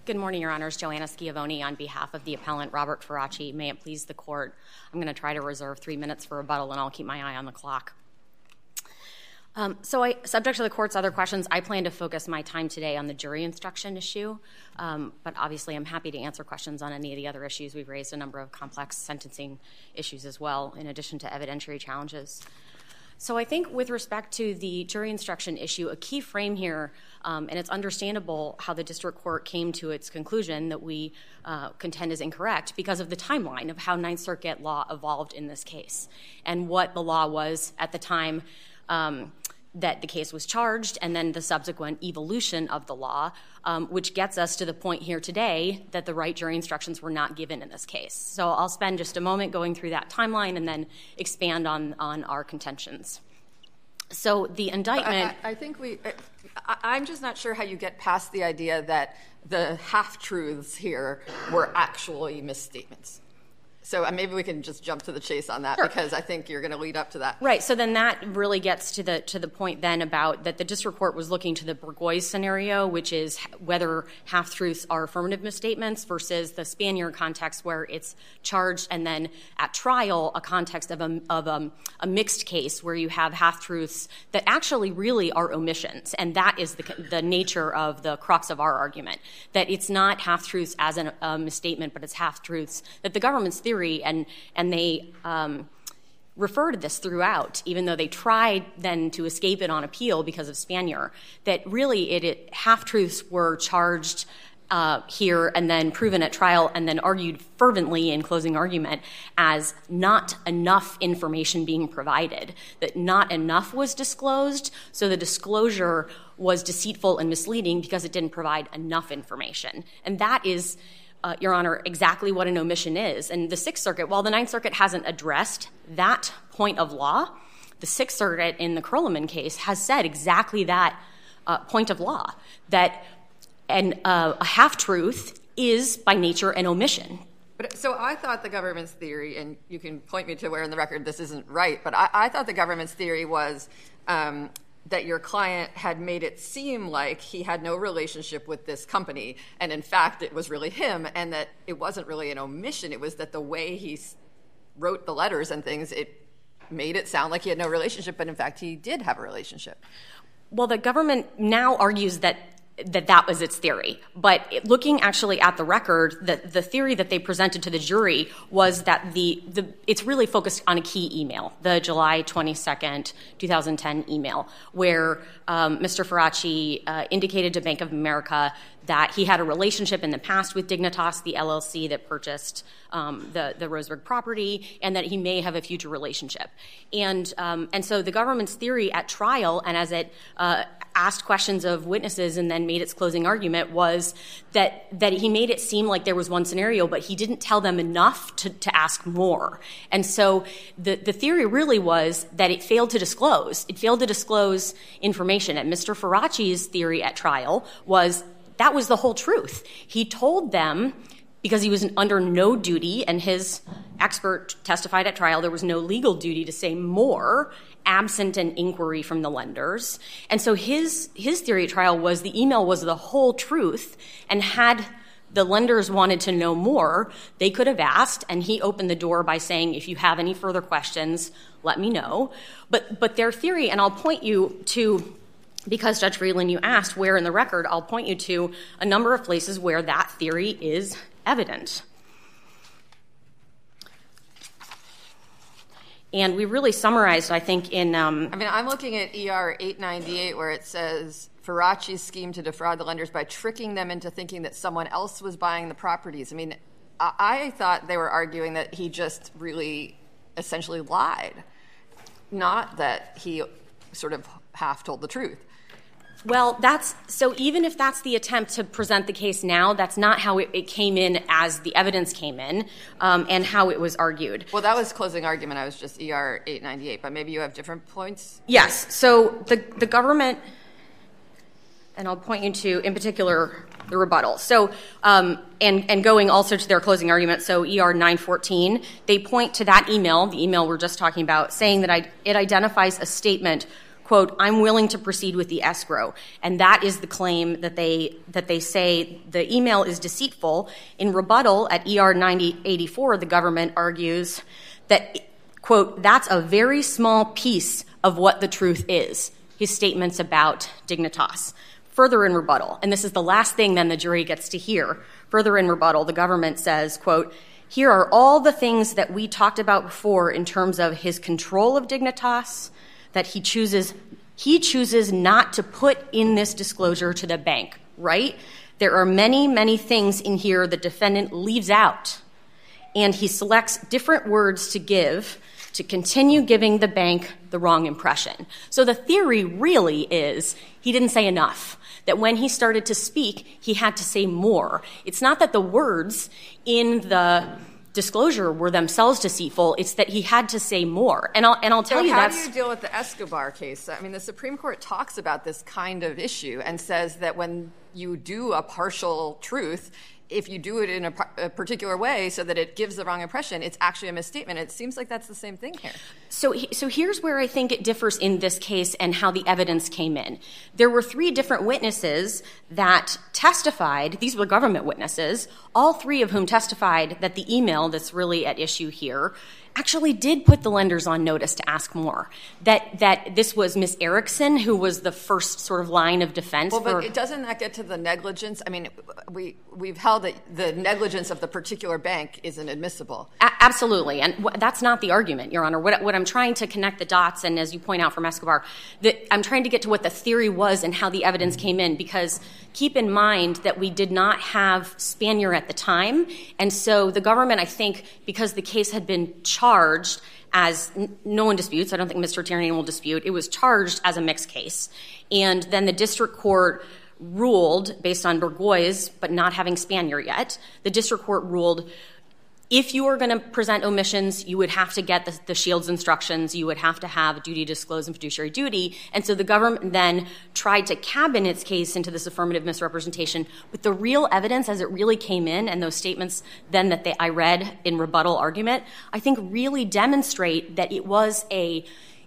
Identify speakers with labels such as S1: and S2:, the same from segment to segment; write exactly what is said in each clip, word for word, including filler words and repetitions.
S1: Good morning, Your Honors. Joanna Schiavone on behalf of the appellant Robert Faraci. May it please the court, I'm going to try to reserve three minutes for rebuttal, and I'll keep my eye on the clock. Um, so I, subject to the court's other questions, I plan to focus my time today on the jury instruction issue, um, but obviously I'm happy to answer questions on any of the other issues. We've raised a number of complex sentencing issues as well, in addition to evidentiary challenges. So I think with respect to the jury instruction issue, a key frame here, um, and it's understandable how the district court came to its conclusion that we uh, contend is incorrect because of the timeline of how Ninth Circuit law evolved in this case and what the law was at the time um, that the case was charged, and then the subsequent evolution of the law, um, which gets us to the point here today that the right jury instructions were not given in this case. So I'll spend just a moment going through that timeline and then expand on, on our contentions. So the indictment...
S2: I, I think we... I, I'm just not sure how you get past the idea that the half-truths here were actually misstatements. So maybe we can just jump to the chase on that, sure, because I think you're going to lead up to that.
S1: Right. So then that really gets to the to the point then about that the district court was looking to the Burgoyes scenario, which is whether half-truths are affirmative misstatements versus the Spanier context where it's charged and then at trial a context of a, of a, a mixed case where you have half-truths that actually really are omissions. And that is the, the nature of the crux of our argument, that it's not half-truths as an, a misstatement, but it's half-truths that the government's theory and and they um, refer to this throughout, even though they tried then to escape it on appeal because of Spanier, that really it, it half-truths were charged uh, here and then proven at trial and then argued fervently in closing argument as not enough information being provided, that not enough was disclosed, so the disclosure was deceitful and misleading because it didn't provide enough information. And that is... Uh, Your Honor, exactly what an omission is. And the Sixth Circuit, while the Ninth Circuit hasn't addressed that point of law, the Sixth Circuit in the Curliman case has said exactly that uh, point of law, that an, uh, a half-truth is by nature an omission.
S2: But, so I thought the government's theory, and you can point me to where in the record this isn't right, but I, I thought the government's theory was um, that your client had made it seem like he had no relationship with this company, and in fact it was really him, and that it wasn't really an omission. It was that the way he wrote the letters and things, it made it sound like he had no relationship, but in fact he did have a relationship.
S1: Well, the government now argues that that that was its theory. But looking actually at the record, the, the theory that they presented to the jury was that the, the it's really focused on a key email, the July twenty-second, twenty ten email, where um, Mister Faraci uh, indicated to Bank of America that he had a relationship in the past with Dignitas, the L L C that purchased um, the, the Roseburg property, and that he may have a future relationship. And um, and so the government's theory at trial, and as it uh, asked questions of witnesses and then made its closing argument, was that that he made it seem like there was one scenario, but he didn't tell them enough to, to ask more. And so the, the theory really was that it failed to disclose. It failed to disclose information. And Mister Faraci's theory at trial was that was the whole truth. He told them, because he was under no duty, and his expert testified at trial, there was no legal duty to say more, absent an inquiry from the lenders. And so his his theory at trial was the email was the whole truth, and had the lenders wanted to know more, they could have asked, and he opened the door by saying, if you have any further questions, let me know. But but their theory, and I'll point you to, because Judge Freeland, you asked where in the record, I'll point you to a number of places where that theory is evident. And we really summarized, I think, in... Um,
S2: I mean, I'm looking at E R eight ninety-eight where it says, Faraci's scheme to defraud the lenders by tricking them into thinking that someone else was buying the properties. I mean, I, I thought they were arguing that he just really essentially lied, not that he sort of half told the truth.
S1: Well, that's so even if that's the attempt to present the case now, that's not how it, it came in as the evidence came in um, and how it was argued.
S2: Well, that was closing argument. I was just E R eight ninety-eight, but maybe you have different points?
S1: Yes. So the, the government, and I'll point you to, in particular, the rebuttal. So, um, and, and going also to their closing argument, so E R nine fourteen, they point to that email, the email we're just talking about, saying that I, it identifies a statement, quote, I'm willing to proceed with the escrow. And that is the claim that they that they say the email is deceitful. In rebuttal at E R ninety eighty-four, the government argues that, quote, that's a very small piece of what the truth is, his statements about Dignitas. Further in rebuttal, and this is the last thing then the jury gets to hear, further in rebuttal, the government says, quote, here are all the things that we talked about before in terms of his control of Dignitas, that he chooses he chooses not to put in this disclosure to the bank, right? There are many, many things in here the defendant leaves out, and he selects different words to give to continue giving the bank the wrong impression. So the theory really is he didn't say enough, that when he started to speak, he had to say more. It's not that the words in the disclosure were themselves deceitful, it's that he had to say more. And I'll, and I'll tell
S2: so
S1: you
S2: how
S1: that's...
S2: how do you deal with the Escobar case? I mean, the Supreme Court talks about this kind of issue and says that when you do a partial truth, if you do it in a, a particular way so that it gives the wrong impression, it's actually a misstatement. It seems like that's the same thing here.
S1: So, so here's where I think it differs in this case and how the evidence came in. There were three different witnesses that testified. These were government witnesses, all three of whom testified that the email that's really at issue here actually did put the lenders on notice to ask more. That that this was Miz Erickson, who was the first sort of line of defense.
S2: Well,
S1: for,
S2: but it doesn't that get to the negligence? I mean, we, we've held that the negligence of the particular bank isn't admissible.
S1: A- absolutely. And w- that's not the argument, Your Honor. What, what I'm trying to connect the dots, and as you point out from Escobar, that I'm trying to get to what the theory was and how the evidence came in, because keep in mind that we did not have Spanier at the time. And so the government, I think, because the case had been charged as n- no one disputes, I don't think Mister Tiernan will dispute, it was charged as a mixed case. And then the district court ruled, based on Burgoyes, but not having Spanier yet, the district court ruled if you were going to present omissions, you would have to get the, the Shields instructions, you would have to have a duty to disclose and fiduciary duty. And so the government then tried to cabin its case into this affirmative misrepresentation. But the real evidence as it really came in, and those statements then that they, I read in rebuttal argument, I think really demonstrate that it was a,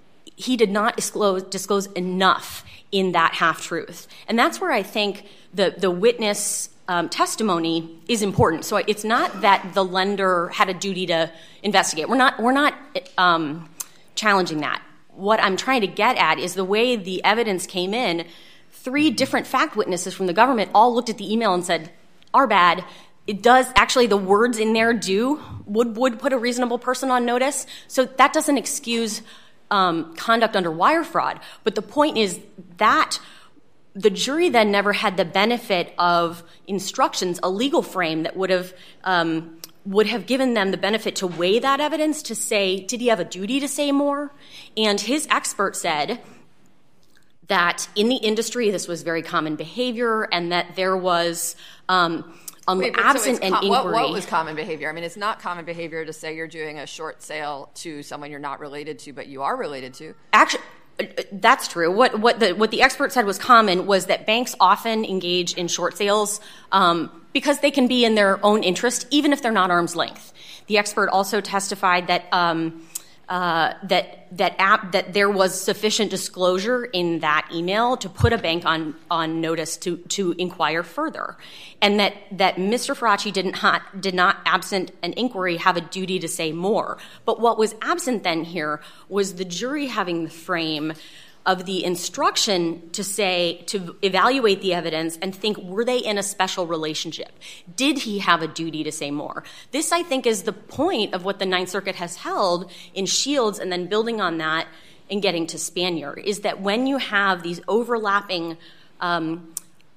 S1: he did not disclose, disclose enough in that half-truth. And that's where I think the, the witness Um, testimony is important. So it's not that the lender had a duty to investigate. We're not, we're not um, challenging that. What I'm trying to get at is the way the evidence came in, three different fact witnesses from the government all looked at the email and said, our bad. It does, actually the words in there do, would, would put a reasonable person on notice. So that doesn't excuse um, conduct under wire fraud. But the point is that the jury then never had the benefit of instructions, a legal frame that would have um, would have given them the benefit to weigh that evidence to say, did he have a duty to say more? And his expert said that in the industry this was very common behavior and that there was um, um,
S2: Wait,
S1: absent
S2: so
S1: an
S2: com-
S1: inquiry.
S2: What, what was common behavior? I mean, it's not common behavior to say you're doing a short sale to someone you're not related to, but you are related to.
S1: Actually, that's true. What what the what the expert said was common was that banks often engage in short sales um, because they can be in their own interest, even if they're not arm's length. The expert also testified that um, uh, that that app that there was sufficient disclosure in that email to put a bank on on notice to to inquire further, and that that Mister Faraci didn't ha- did not, absent an inquiry, have a duty to say more. But what was absent then here was the jury having the frame of the instruction to say, to evaluate the evidence and think, were they in a special relationship? Did he have a duty to say more? This, I think, is the point of what the Ninth Circuit has held in Shields, and then building on that and getting to Spanier, is that when you have these overlapping um,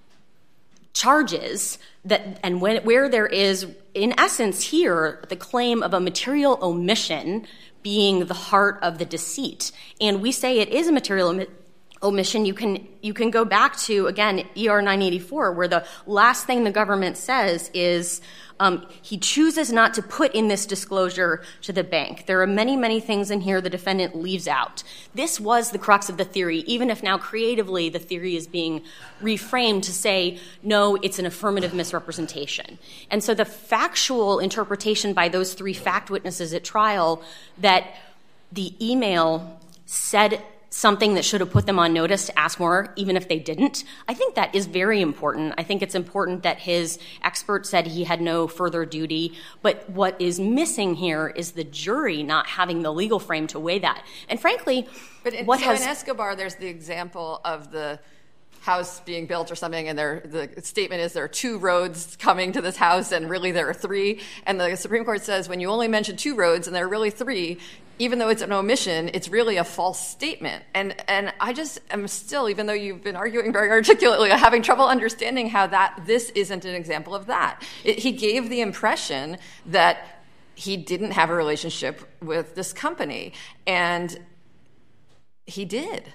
S1: charges, that and when, where there is, in essence here, the claim of a material omission being the heart of the deceit. And we say it is a material omi- omission. You can you can go back to, again, E R nine eighty-four, where the last thing the government says is um, he chooses not to put in this disclosure to the bank. There are many, many things in here the defendant leaves out. This was the crux of the theory, even if now creatively the theory is being reframed to say, no, it's an affirmative misrepresentation. And so the factual interpretation by those three fact witnesses at trial that the email said something that should have put them on notice to ask more, even if they didn't. I think that is very important. I think it's important that his expert said he had no further duty. But what is missing here is the jury not having the legal frame to weigh that. And frankly,
S2: but in,
S1: what
S2: so
S1: has...
S2: in Escobar, there's the example of the house being built or something, and there, the statement is there are two roads coming to this house, and really there are three. And the Supreme Court says when you only mention two roads and there are really three, even though it's an omission, it's really a false statement. And and I just am still, even though you've been arguing very articulately, having trouble understanding how that this isn't an example of that. It, he gave the impression that he didn't have a relationship with this company, and he did.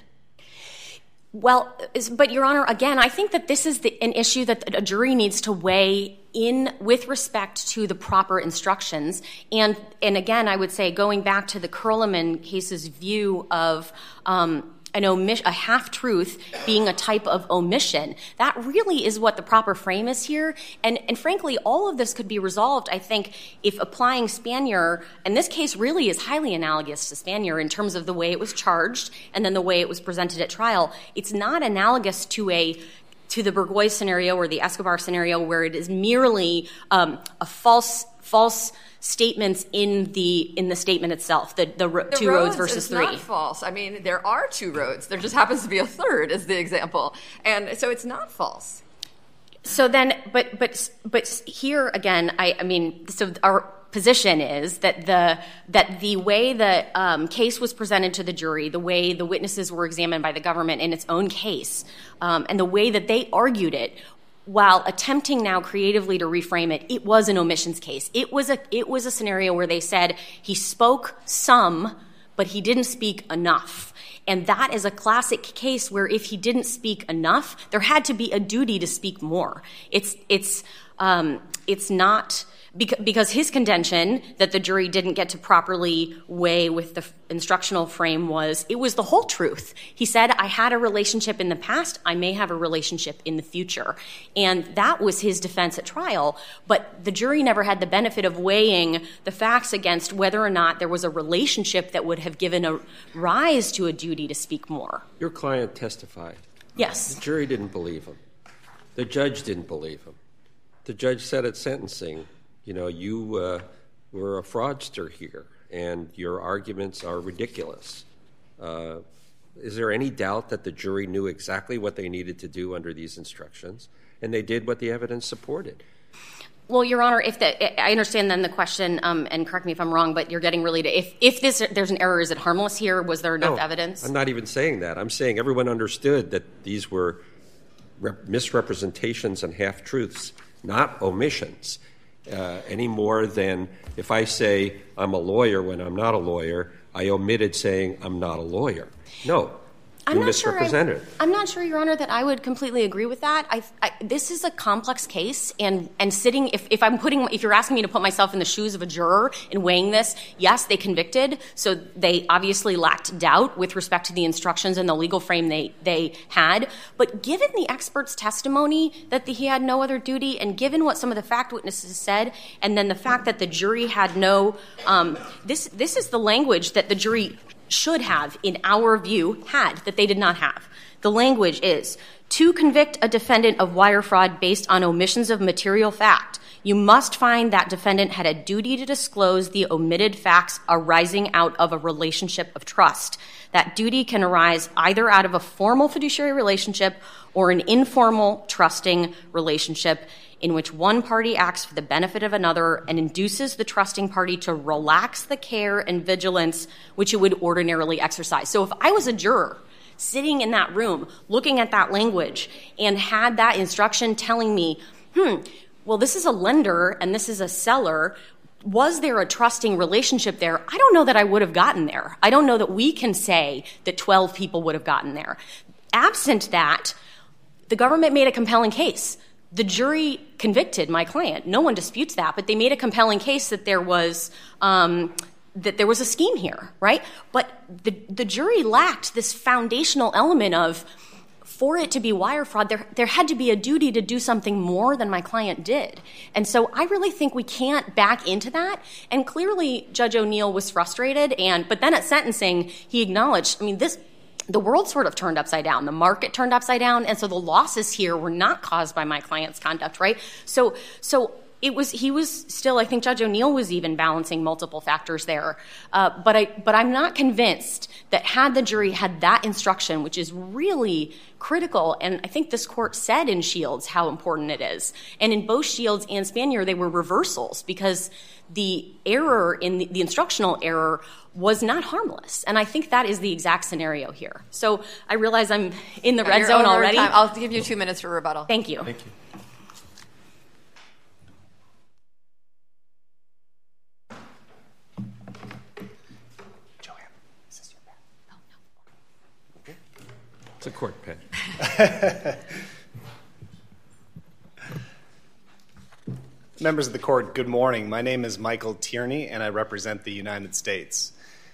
S1: Well, but Your Honor, again, I think that this is the, an issue that a jury needs to weigh in with respect to the proper instructions. And and again, I would say, going back to the Curliman case's view of um, an omission, a half-truth being a type of omission, that really is what the proper frame is here. And, and frankly, all of this could be resolved, I think, if applying Spanier, and this case really is highly analogous to Spanier in terms of the way it was charged and then the way it was presented at trial. It's not analogous to a to the Burgoyne scenario or the Escobar scenario, where it is merely um, a false false statements in the in the statement itself, the, the, the two roads, roads versus
S2: is
S1: three.
S2: Not false. I mean, there are two roads. There just happens to be a third, is the example, and so it's not false.
S1: So then, but but but here again, I, I mean, so our position is that the that the way the um, case was presented to the jury, the way the witnesses were examined by the government in its own case, um, and the way that they argued it, while attempting now creatively to reframe it, it was an omissions case. It was a it was a scenario where they said he spoke some, but he didn't speak enough. And that is a classic case where if he didn't speak enough, there had to be a duty to speak more. It's it's um, it's not because his contention that the jury didn't get to properly weigh with the instructional frame was it was the whole truth. He said, I had a relationship in the past, I may have a relationship in the future. And that was his defense at trial, but the jury never had the benefit of weighing the facts against whether or not there was a relationship that would have given a rise to a duty to speak more.
S3: Your client testified.
S1: Yes.
S3: The jury didn't believe him. The judge didn't believe him. The judge said at sentencing, you know, you uh, were a fraudster here, and your arguments are ridiculous. Uh, is there any doubt that the jury knew exactly what they needed to do under these instructions, and they did what the evidence supported?
S1: Well, Your Honor, if the, I understand then the question, um, and correct me if I'm wrong, but you're getting really to, if, if this, there's an error, is it harmless here? Was there enough
S3: no,
S1: evidence?
S3: I'm not even saying that. I'm saying everyone understood that these were rep- misrepresentations and half-truths, not omissions. Uh, any more than if I say I'm a lawyer when I'm not a lawyer, I omitted saying I'm not a lawyer. No,
S1: I'm
S3: you
S1: not
S3: misrepresented.
S1: Sure I'm not sure, Your Honor, that I would completely agree with that. I, I, this is a complex case, and, and sitting, if, if I'm putting, if you're asking me to put myself in the shoes of a juror in weighing this, yes, they convicted, so they obviously lacked doubt with respect to the instructions and the legal frame they, they had. But given the expert's testimony that the, he had no other duty, and given what some of the fact witnesses said, and then the fact that the jury had no, um, this this is the language that the jury should have, in our view, had, that they did not have. The language is, to convict a defendant of wire fraud based on omissions of material fact, you must find that defendant had a duty to disclose the omitted facts arising out of a relationship of trust. That duty can arise either out of a formal fiduciary relationship or an informal, trusting relationship in which one party acts for the benefit of another and induces the trusting party to relax the care and vigilance which it would ordinarily exercise. So if I was a juror sitting in that room looking at that language and had that instruction telling me, hmm, well, this is a lender and this is a seller, was there a trusting relationship there? I don't know that I would have gotten there. I don't know that we can say that twelve people would have gotten there. Absent that, the government made a compelling case. The jury convicted my client. No one disputes that, but they made a compelling case that there was um, that there was a scheme here, right? But the the jury lacked this foundational element of, for it to be wire fraud, there there had to be a duty to do something more than my client did. And so I really think we can't back into that. And clearly, Judge O'Neill was frustrated, and but then at sentencing, he acknowledged, I mean, this the world sort of turned upside down. The market turned upside down. And so the losses here were not caused by my client's conduct, right? So, so it was, he was still, I think Judge O'Neill was even balancing multiple factors there. Uh, but I, but I'm not convinced that had the jury had that instruction, which is really critical, and I think this court said in Shields how important it is. And in both Shields and Spanier, they were reversals because the error in the, the instructional error was not harmless. And I think that is the exact scenario here. So I realize I'm in the red
S2: You're
S1: zone
S2: over
S1: already.
S2: time. I'll give you two minutes for rebuttal.
S1: Thank you.
S4: Thank you.
S5: Joanne, is this your pen?
S1: Oh, no.
S5: Okay.
S3: It's a court pen.
S5: Members of the court, good morning. My name is Michael Tierney, and I represent the United States.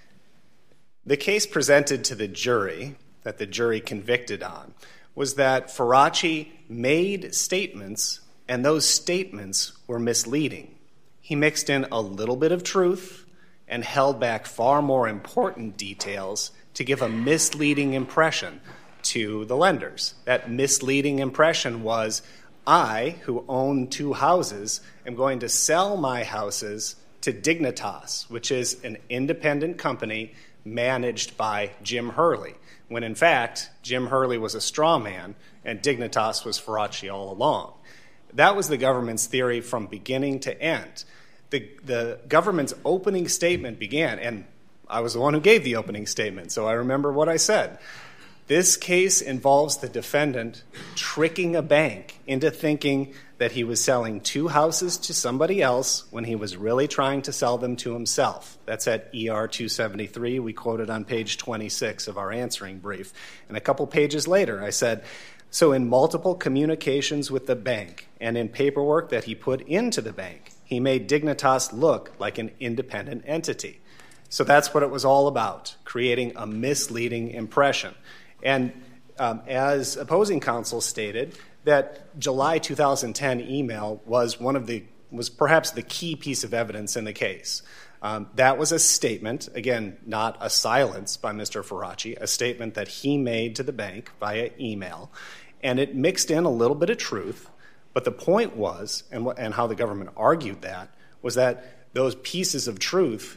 S5: The case presented to the jury, that the jury convicted on, was that Faraci made statements, and those statements were misleading. He mixed in a little bit of truth and held back far more important details to give a misleading impression to the lenders. That misleading impression was, I, who own two houses, am going to sell my houses to Dignitas, which is an independent company managed by Jim Hurley, when in fact, Jim Hurley was a straw man and Dignitas was Faraci all along. That was the government's theory from beginning to end. The, the government's opening statement began, and I was the one who gave the opening statement, so I remember what I said. This case involves the defendant tricking a bank into thinking that he was selling two houses to somebody else when he was really trying to sell them to himself. That's at E R two seventy-three. We quoted on page twenty-six of our answering brief. And a couple pages later, I said, so in multiple communications with the bank and in paperwork that he put into the bank, he made Dignitas look like an independent entity. So that's what it was all about, creating a misleading impression. And um, as opposing counsel stated, that July two thousand ten email was one of the was perhaps the key piece of evidence in the case. Um, that was a statement, again, not a silence by Mister Faraci, a statement that he made to the bank via email, and it mixed in a little bit of truth. But the point was, and what, and how the government argued that, was that those pieces of truth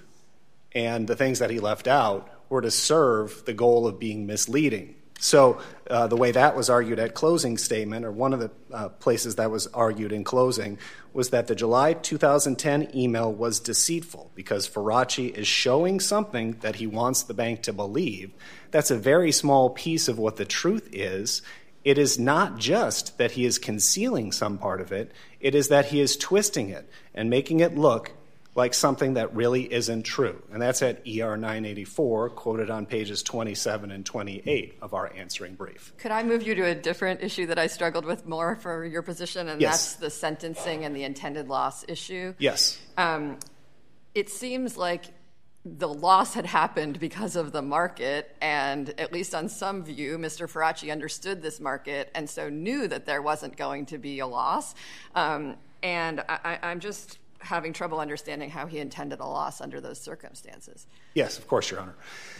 S5: and the things that he left out were to serve the goal of being misleading. So uh, the way that was argued at closing statement, or one of the uh, places that was argued in closing, was that the July two thousand ten email was deceitful because Faraci is showing something that he wants the bank to believe. That's a very small piece of what the truth is. It is not just that he is concealing some part of it. It is that he is twisting it and making it look like something that really isn't true. And that's at E R nine eighty-four, quoted on pages twenty-seven and twenty-eight of our answering brief.
S2: Could I move you to a different issue that I struggled with more for your position, and
S5: Yes.
S2: that's the sentencing and the intended loss issue?
S5: Yes.
S2: Um, it seems like the loss had happened because of the market, and at least on some view, Mister Faraci understood this market and so knew that there wasn't going to be a loss. Um, and I, I'm just having trouble understanding how he intended a loss under those circumstances.
S5: Yes, of course, Your Honor.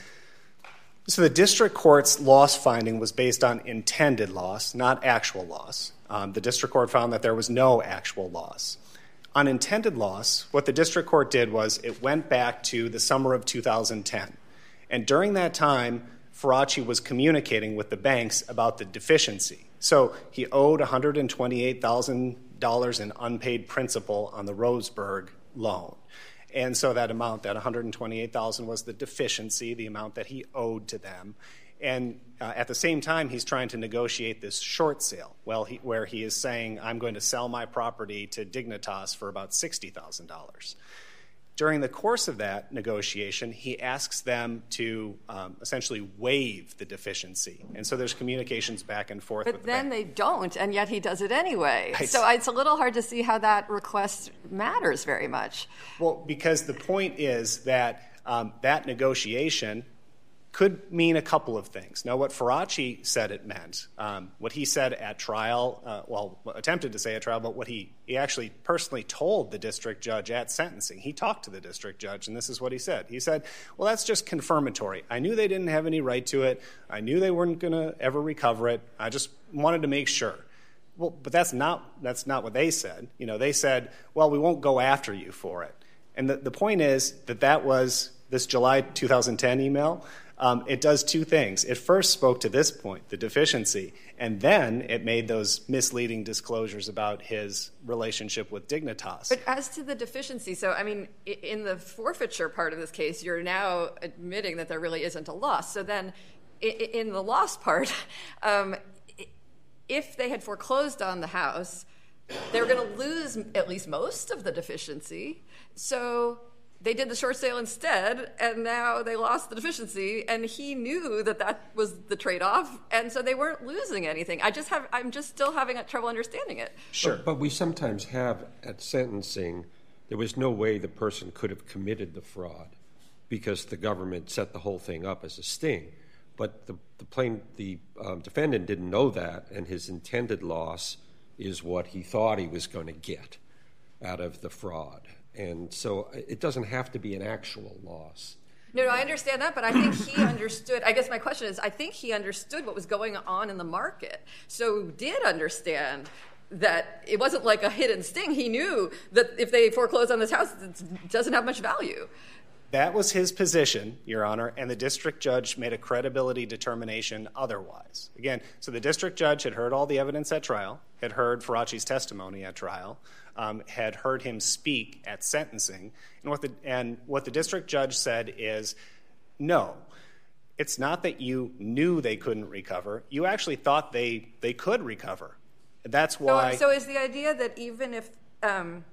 S5: So the district court's loss finding was based on intended loss, not actual loss. Um, the district court found that there was no actual loss. On intended loss, what the district court did was it went back to the summer of two thousand ten. And during that time, Faraci was communicating with the banks about the deficiency. So he owed one hundred twenty-eight thousand dollars in unpaid principal on the Roseburg loan. And so that amount, that one hundred twenty-eight thousand dollars was the deficiency, the amount that he owed to them. And uh, at the same time, he's trying to negotiate this short sale, well, he, where he is saying, I'm going to sell my property to Dignitas for about sixty thousand dollars. During the course of that negotiation, he asks them to um, essentially waive the deficiency. And so there's communications back and forth
S2: But
S5: with the
S2: then
S5: bank.
S2: they don't, and yet he does it anyway.
S5: Right.
S2: So it's a little hard to see how that request matters very much.
S5: Well, because the point is that um, that negotiation could mean a couple of things. Now, what Faraci said it meant, um, what he said at trial, uh, well, attempted to say at trial, but what he, he actually personally told the district judge at sentencing. He talked to the district judge, and this is what he said. He said, well, that's just confirmatory. I knew they didn't have any right to it. I knew they weren't going to ever recover it. I just wanted to make sure. Well, but that's not that's not what they said. You know, they said, well, we won't go after you for it. And the, the point is that that was this July two thousand ten email. Um, it does two things. It first spoke to this point, the deficiency, and then it made those misleading disclosures about his relationship with Dignitas.
S2: But as to the deficiency, so, I mean, in the forfeiture part of this case, you're now admitting that there really isn't a loss. So then in the loss part, um, if they had foreclosed on the house, they were going to lose at least most of the deficiency. So they did the short sale instead, and now they lost the deficiency, and he knew that that was the trade-off, and so they weren't losing anything. I just have, I'm just still having trouble understanding it.
S5: Sure.
S3: But, but we sometimes have, at sentencing, there was no way the person could have committed the fraud because the government set the whole thing up as a sting. But the, the, plain, the um, defendant didn't know that, and his intended loss is what he thought he was going to get out of the fraud. And so it doesn't have to be an actual loss.
S2: No, no, I understand that, but I think he understood. I guess my question is, I think he understood what was going on in the market. So did understand that it wasn't like a hidden sting. He knew that if they foreclose on this house, it doesn't have much value.
S5: That was his position, Your Honor, and the district judge made a credibility determination otherwise. Again, so the district judge had heard all the evidence at trial, had heard Faraci's testimony at trial, um, had heard him speak at sentencing, and what, the, and what the district judge said is, no, it's not that you knew they couldn't recover. You actually thought they, they could recover. That's why...
S2: So, so is the idea that even if... Um,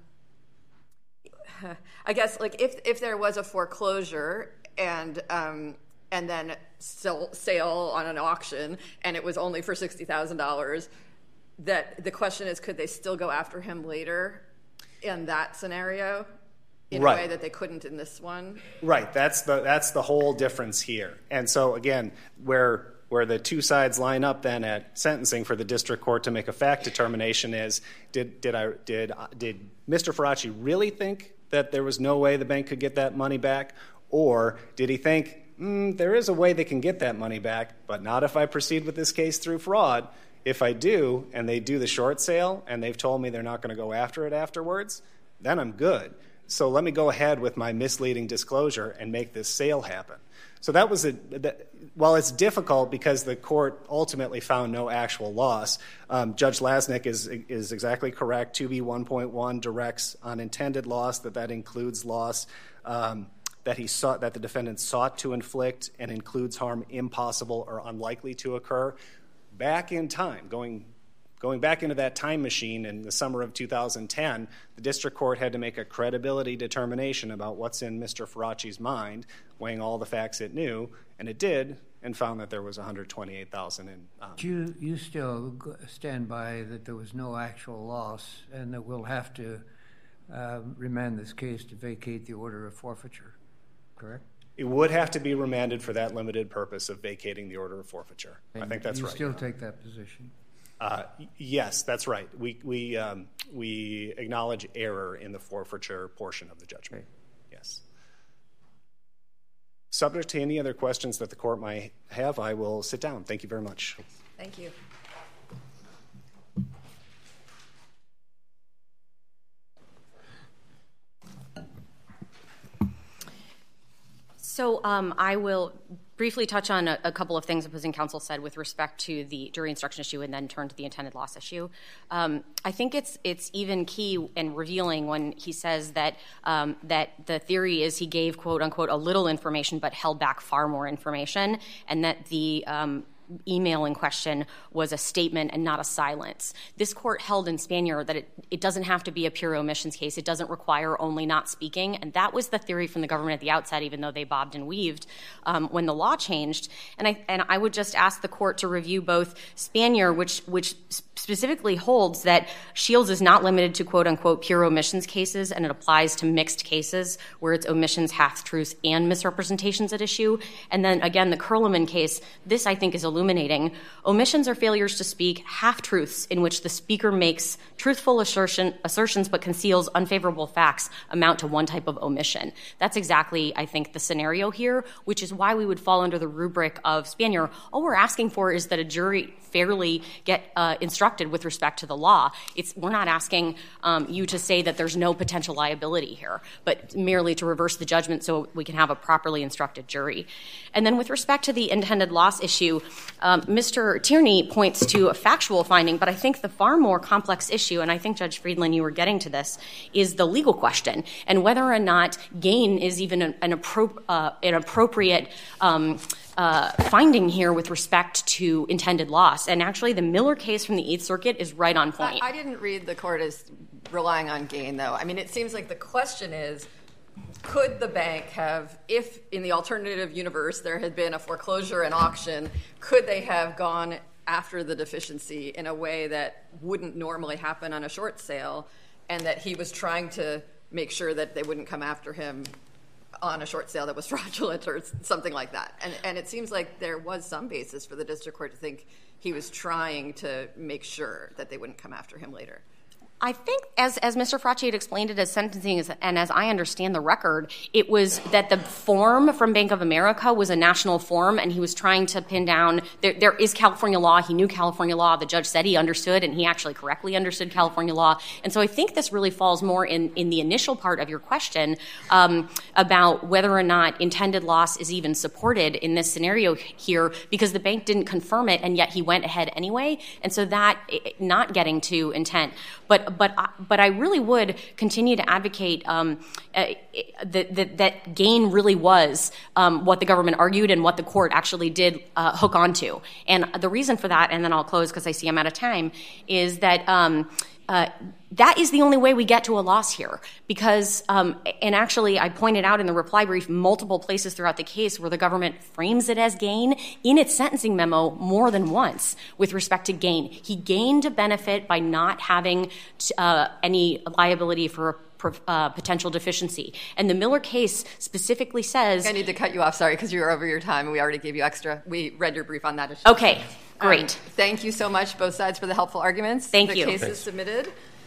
S2: I guess, like, if if there was a foreclosure and um, and then sell, sale on an auction and it was only for sixty thousand dollars, that the question is, could they still go after him later in that scenario in
S5: right.
S2: a way that they couldn't in this one?
S5: Right. That's the that's the whole difference here. And so, again, where where the two sides line up then at sentencing for the district court to make a fact determination is, did did I did did Mister Faraci really think that there was no way the bank could get that money back? Or did he think, mm, there is a way they can get that money back, but not if I proceed with this case through fraud. If I do, and they do the short sale, and they've told me they're not going to go after it afterwards, then I'm good. So let me go ahead with my misleading disclosure and make this sale happen. So that was a, that, while it's difficult because the court ultimately found no actual loss, um, Judge Lasnik is is exactly correct. two B one point one directs on intended loss that that includes loss um, that he sought that the defendant sought to inflict and includes harm impossible or unlikely to occur. Back in time, going going back into that time machine in the summer of two thousand ten, the district court had to make a credibility determination about what's in Mister Faraci's mind, weighing all the facts it knew, and it did, and found that there was one hundred twenty-eight thousand dollars in. Um,
S4: you you still stand by that there was no actual loss, and that we'll have to uh, remand this case to vacate the order of forfeiture, correct?
S5: It would have to be remanded for that limited purpose of vacating the order of forfeiture.
S4: And
S5: I think that's
S4: you
S5: right.
S4: You still take that position?
S5: Uh, yes, that's right. We we um, we acknowledge error in the forfeiture portion of the judgment. Okay. Yes. Subject to any other questions that the court might have, I will sit down. Thank you very much.
S2: Thank you.
S1: So um, I will briefly touch on a, a couple of things opposing counsel said with respect to the jury instruction issue and then turn to the intended loss issue. Um, I think it's it's even key and revealing when he says that um, that the theory is he gave, quote unquote, a little information but held back far more information, and that the um, email in question was a statement and not a silence. This court held in Spanier that it, it doesn't have to be a pure omissions case. It doesn't require only not speaking, and that was the theory from the government at the outset, even though they bobbed and weaved um, when the law changed. And I and I would just ask the court to review both Spanier, which which specifically holds that Shields is not limited to quote-unquote pure omissions cases, and it applies to mixed cases where it's omissions, half-truths, and misrepresentations at issue. And then, again, the Curliman case, this, I think, is illuminating. Omissions are failures to speak, half-truths in which the speaker makes truthful assertion, assertions but conceals unfavorable facts amount to one type of omission. That's exactly, I think, the scenario here, which is why we would fall under the rubric of Spanier. All we're asking for is that a jury fairly get uh, instructed with respect to the law. It's, we're not asking um, you to say that there's no potential liability here, but merely to reverse the judgment so we can have a properly instructed jury. And then with respect to the intended loss issue, um, Mister Tierney points to a factual finding, but I think the far more complex issue, and I think, Judge Friedland, you were getting to this, is the legal question and whether or not gain is even an, an, appro- uh, an appropriate um, Uh, finding here with respect to intended loss. And actually, the Miller case from the Eighth Circuit is right on point.
S2: I, I didn't read the court as relying on gain, though. I mean, it seems like the question is, could the bank have, if in the alternative universe there had been a foreclosure and auction, could they have gone after the deficiency in a way that wouldn't normally happen on a short sale, and that he was trying to make sure that they wouldn't come after him on a short sale that was fraudulent or something like that. And and it seems like there was some basis for the district court to think he was trying to make sure that they wouldn't come after him later.
S1: I think, as as Mister Fracci had explained it as sentencing, and as I understand the record, it was that the form from Bank of America was a national form, and he was trying to pin down, there, there is California law, he knew California law, the judge said he understood, and he actually correctly understood California law. And so I think this really falls more in, in the initial part of your question um, about whether or not intended loss is even supported in this scenario here, because the bank didn't confirm it, and yet he went ahead anyway. And so that, not getting to intent, but But but I really would continue to advocate um, uh, that, that that gain really was um, what the government argued and what the court actually did uh, hook onto. And the reason for that, and then I'll close because I see I'm out of time, is that um, uh, that is the only way we get to a loss here. Because, um, and actually I pointed out in the reply brief multiple places throughout the case where the government frames it as gain in its sentencing memo more than once with respect to gain. He gained a benefit by not having uh, any liability for Uh, potential deficiency. And the Miller case specifically says...
S2: I need to cut you off, sorry, because you were over your time and we already gave you extra. We read your brief on that issue.
S1: Okay, great.
S2: Um, thank you so much, both sides, for the helpful arguments.
S1: Thank
S2: the
S1: you.
S2: The case
S3: Thanks.
S2: is submitted.